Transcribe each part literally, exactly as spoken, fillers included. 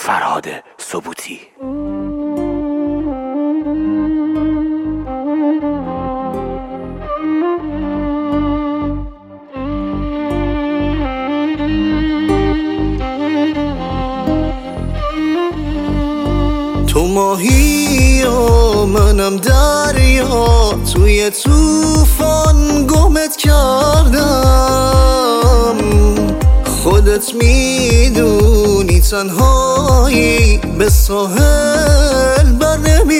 فرهاد سبوتی. تو ماهی و منم دریا، توی طوفان گمت کردم. خودت میدونی تنهایی به ساحل بر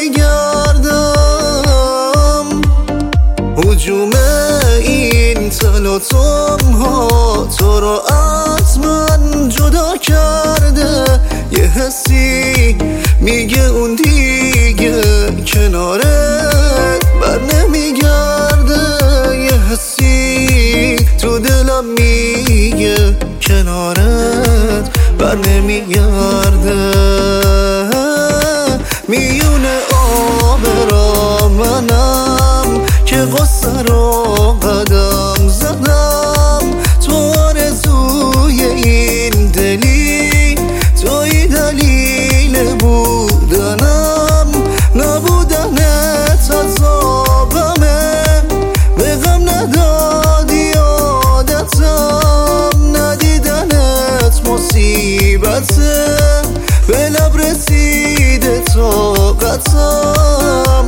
نمیگردم. هجوم این تلاطم ها تو رو از من جدا کرده. یه حسی میگه اون دیگه کنارت بر نمیگرده. یه حسی تو دلم میگه کنارت بر نمیگرده. میونه آب را منم که قصه رو قدم زدم. تو آرزوی این دلی، توی دلیل بودنم. نبودنت عذابمه، به غم ندادی عادتم. ندیدنت مصیبته، به لب رسیده طاقتم.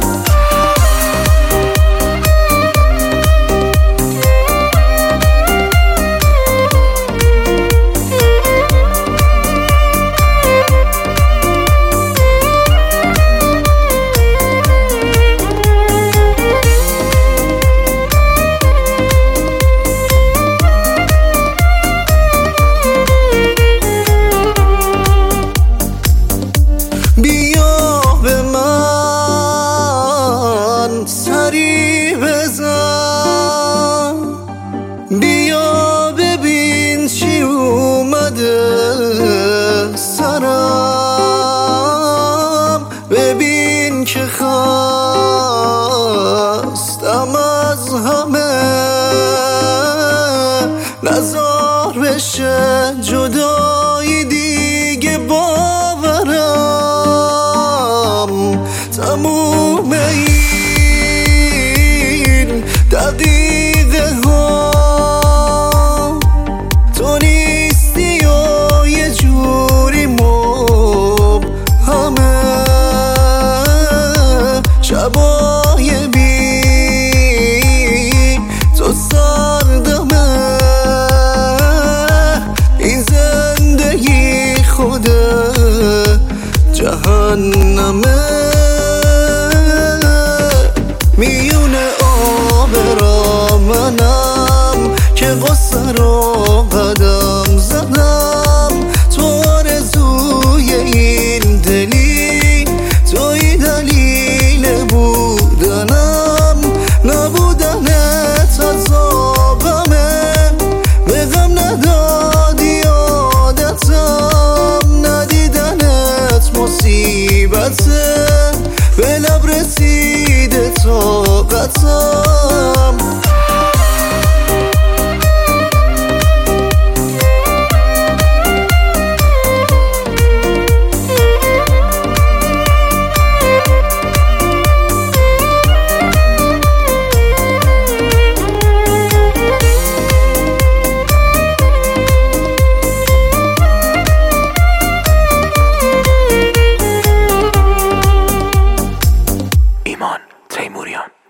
بیا به من سری بزن، بیا ببین چی اومده سرم. ببین که خستم از همه، نزار بشه جدایی دیگه باورم. تموم این دقیقه ها تو نیستی و یه جوری مبهمه. شبای بی تو سردمه. این زندگی خود جهنمه. میونه آب را منم که قصه رو قدم زدم. تو آرزوی این دلی، توی دلیل بودنم. نبودنت عذابمه، به غم ندادی عادتم. ندیدنت مصیبته، به لب رسیده طاقتم. ایمان تیموریان.